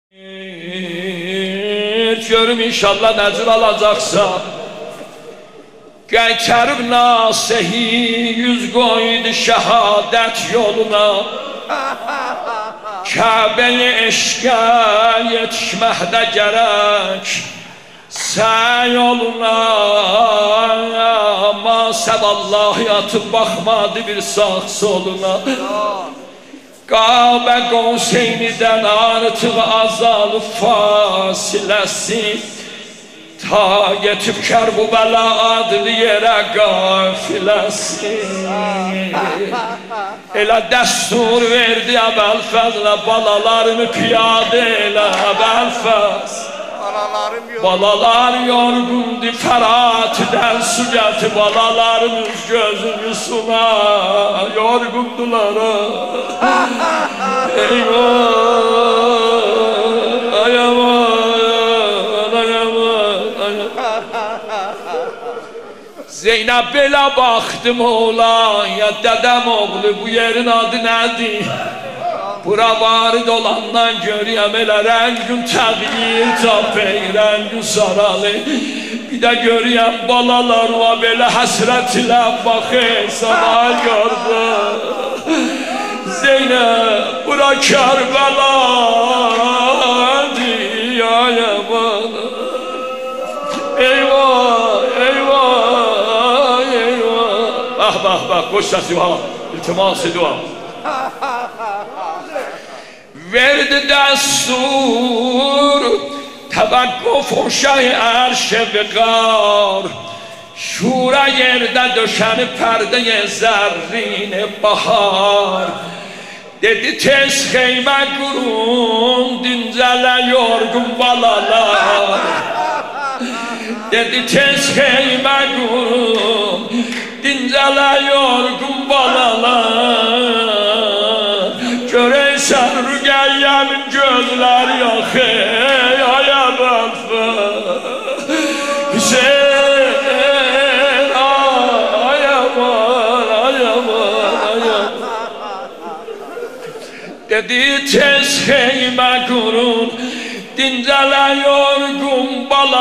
Görüm inşallah necür alacaksa Qaytarıb nasihi yüz qoydu şəhadət yoluna Kəbəyi eşqə yetişməkdə gərək Səy yoluna Amma səvallahi atıb baxmadı bir sağ soluna Qəbə Qonseynidən artıq azalıb fasiləsi Ta getib Kərbəla adlı yerə qafiləsi Elə dəstur verdi Əbəlfəzlə balalarını piyadə elə Əbəlfəz Balalar yorgundu Fəratidən su gəti balalarımız gözünü suna yorgundular Eyvah ayaman Zeynəb belə baxdım oğlan ya dədəm oğlu bu yerin adı nədir Bura varid olandan görüyəm elə rəngün təğyir tapey, rəngün saralı Bir də görüyəm balalar var belə həsrət ilə baxır sana gördü Zeynəb bura Kərbəladır ayaman Eyvah eyvah eyvah Bax qoş səsi var iltiması dua Verdi dəstur Təvəqquf o şəh ərşə vəqar Şura yerdə döşənib pərdəyə zərrini bahar Dedi tez xeymə qurun Dincələ yorgun balalar Dedi tez xeymə qurun Dincələ yorgun balalar Görəysən Rüqəyyəmin gözləri yaxı Ayaman Hüseyin ayaman Dedi tez xeymə qurun Dincələ yorgun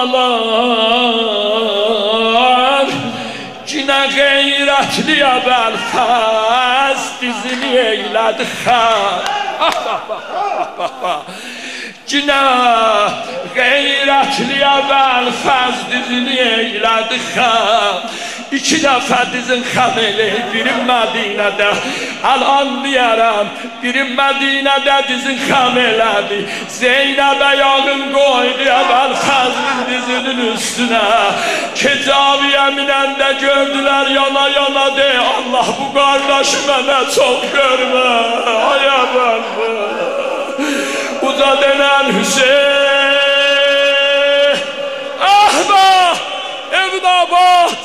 balalar Cinə qeyrətli Əbəlfəz Dizini eylədi xər Cinə qeyrətli Əbəlfəz Dizini eylədi xər İki dəfə dizin xəm eləyib Birim Mədinədə Əlan deyərəm Birim Mədinədə dizin xəm elədi Zeynəb ayağın qoydu Əbəlfəzin dizinin üstünə Kecaviyə minəndə gördülər yana yana de Allah bu qardaşı mənə çox görmə Ay Əbəlfəz Uca denən Hüseyin Əhbə Evin abad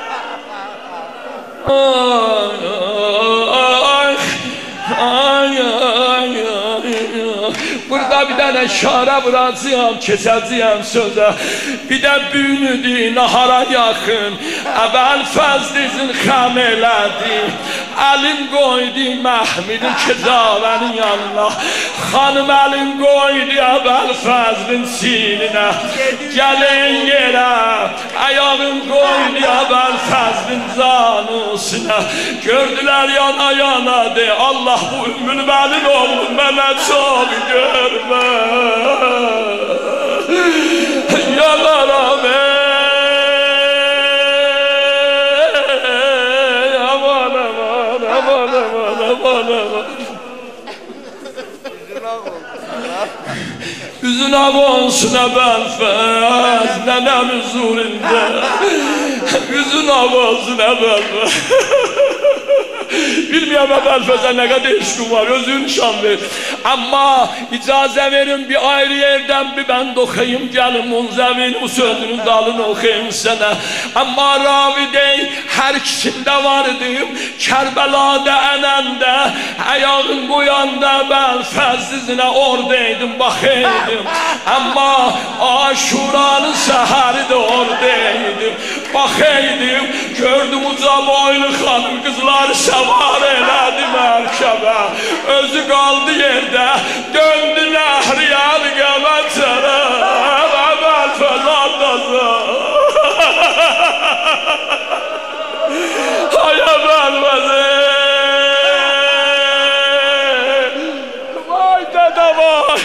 Burada bir dənə şara vuracağım, keçəcəyəm sözə Bir də büyünüdür, nahara yaxın Əbəlfəz dizin xəm elədi Əlin qoydu Məhmidin Kecavənin yanına Xanım əlin qoydu Əbəlfəzin sininə Gəlin yerə Ayağın qoydu Əbəlfəzin canusuna Gördülər yana yana de Allah bu ümmün bəlin oğlum mənə çox görmə Yanaram aman Üzün ağ olsun Əbəlfəz Nənəm huzurunda Üzün ağ olsun Əbəlfəz Bilməyəm Əbəlfəzə nə qədər eşqim var Özün şan ver Amma icazə verin bir ayrı yerdən bir bənd oxuyayım Gəlim Munzəvin bu sözünün dalını oxuyayım sənə Amma ravi dey hər ikisində vardım Kərbəlada ənəndə Ayağın qoyanda Əbəlfəz dizinə oradaydım baxaydım Amma Aşuranın səhəri də oradaydım Baxaydım gördüm uca boylu xanım qızları səvar elədi mərkəbə Özü qaldı yerdə döndü nəhriyar gəl var.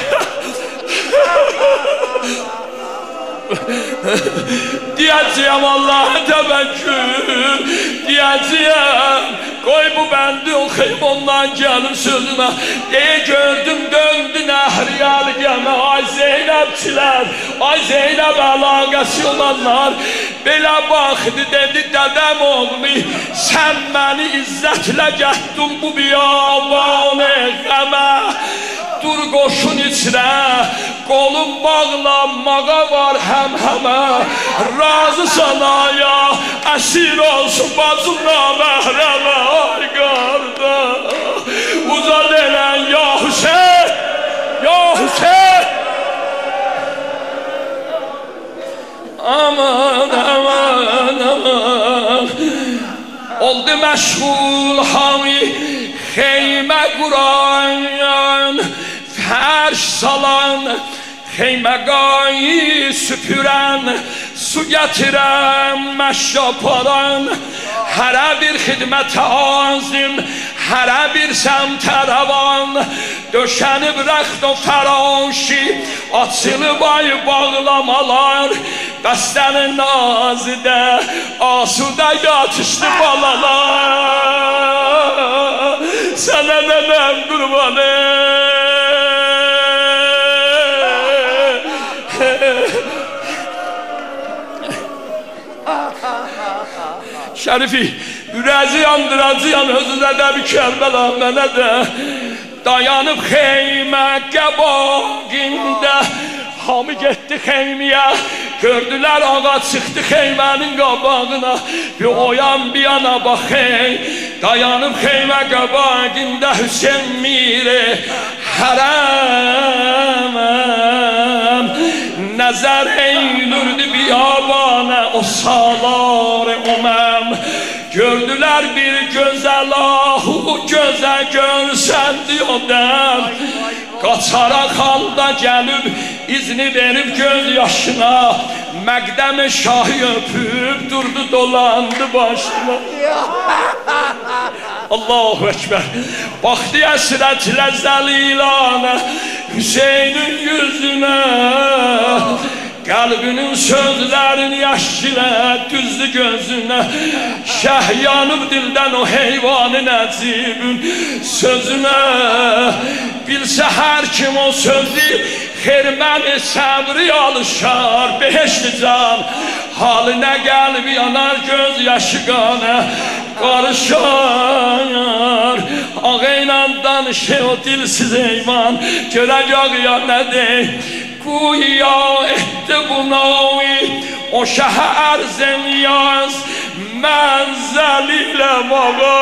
Diyeceğim Allah'a tevekkül, diyeceğim koy bu bendi okuyup ondan gelim sözüme. Gördüm döndü Nəhriyəl gəmə, ay Zeynəbçilər, ay Zeynəb əlaqəsi olanlar belə baxdı dedi dədəm oğlu, sən məni izzətlə gətdin bu biyabanı qəmə. Dur qoşun içrə, qolum bağlanmağa var həm-həmə. Razı sanaya, əsir olsun bacım naməhrəmə. Ay qarda, uzad elən ya Hüseyin, ya Hüseyin. Aman, aman, aman. Oldu məşğul hami, xeymə quran, fərş salan, xeyməqayı süpürən, su gətirən, məşrab alan. Hərə bir xidmətə azim, hərə bir səmtə rəvan. Döşənib rəxt o fərişi, açılıb ay bağlamalar. Bəstənin nazidə, asudə yatışdı balalar. Sənə nənəm qurbanı. Şərifi, ürəzi yandıracağım, özünə də bir Kərbəla mənə də. Dayanıb xeymə qəbağində, hamı getdi xeymiyə. Gördülər ağa çıxdı xeymənin qabağına. Bir oyan bir yana baxey, dayanıb xeymə qabağında Hüseyin miri hərəməm. Nəzər eylürdü biyabana o salar uməm. Gördülər bir gözəl ahu, gözə görsəndi o dəm. Qaçaraq halda gəlib, izni verib göz yaşına. Məqdəm-i şahı öpüb, durdu dolandı başına. Allahu Ekber. Baxdı əsrətlə zəlilanə, Hüseynin yüzünə. Qəlbinin sözlərini yaşılə, düzdü gözünə. Şəh yanıb dildən o heyvanı nəcibin sözünə. Bilsə hər kim o sözü, xerməni səbri alışar, beheşli can. Halinə qəlbi yanar, göz yaşı qanə qarışar. Ağayla danışır o dilsiz heyvan, görəcək ya nə deyil. Güya etdi bu navi, o şəhə ərzən yaz, mənzəlilə bağa.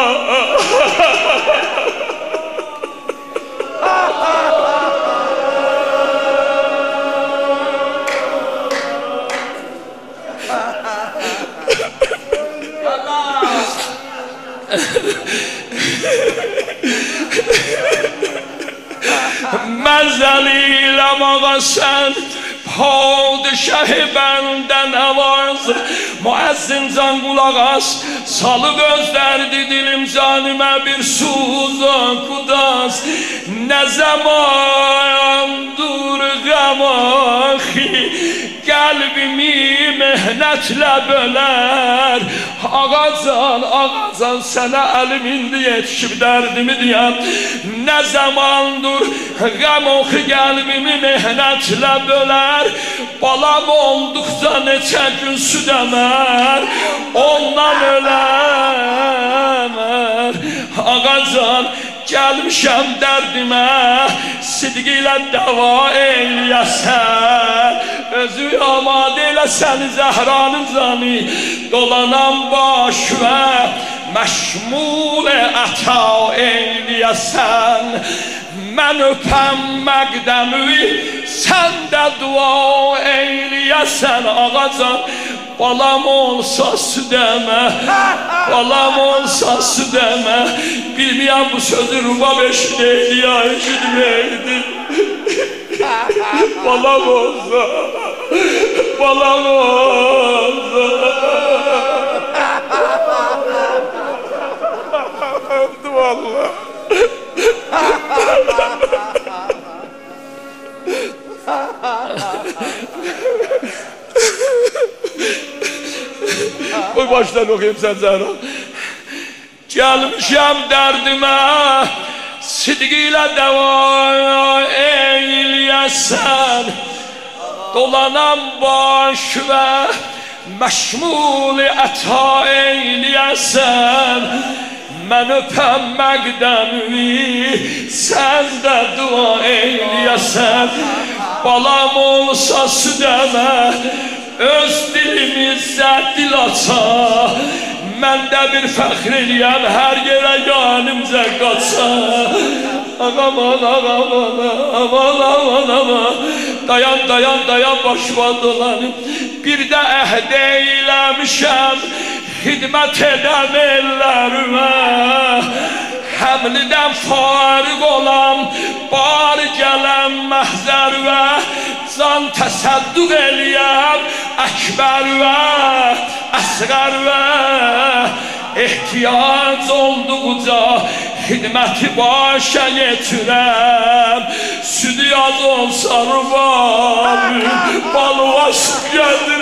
Məzəlilə mağa sən, padişah-ı bəndə nəvaz. Müəzzin can qulaq as, salıb özlərdi dilim canimə bir suza qudas. Nə zamandır qəmaxi, qəlbimi mehnətlə bölər. Ağacan, ağacan sənə əlim indi yetişib dərdimi deyəm. Nə zamandır qəm oxu qəlbimi mehnətlə bölər. Balam olduqca neçə gün süd əmər, ondan öləmər. Ağacan gəlmişəm dərdimə, sidq ilə dəva eyləyəsən. Özü amadə eləsən Zəhranın canı, dolanan başvə məşmul əta eyləyəsən. Mən öpəm məqdəmi, sən də dua eyləyəsən. Ağacan, balam olsa süd əmə, balam olsa süd əmə. Bilməyəm bu sözü rubab eşidəydi ya eşidməydi. Balam olsa, balam olsa. Öldü valla. Koy baştan okuyayım sen Zehra. Gelmişəm dərdimə, sidqilə dəva eyləyəsən. Dolanam baş və məşmul-i əta eyləyəsən. Mən öpəm məqdəmi, sən də dua eyləyəsən. Balam olsa südəmə, öz dilimizdə dil aça. Mən də bir fəxr eləyəm, hər yerə yanımca qaça. Aman, aman, aman, aman, aman. Dayan, dayan, dayan, başıma dolanım. Bir də əhd eyləmişəm, xidmət edəm ellərimə. Həmlidən fariq olam, bari gələm məhzərvə. Can təsəddüq eləyəm, əkbər və əsqər və. Ehtiyac olduqca xidməti başa yetirəm. Südü yaz olsa rübabı, balıvaş gəlir.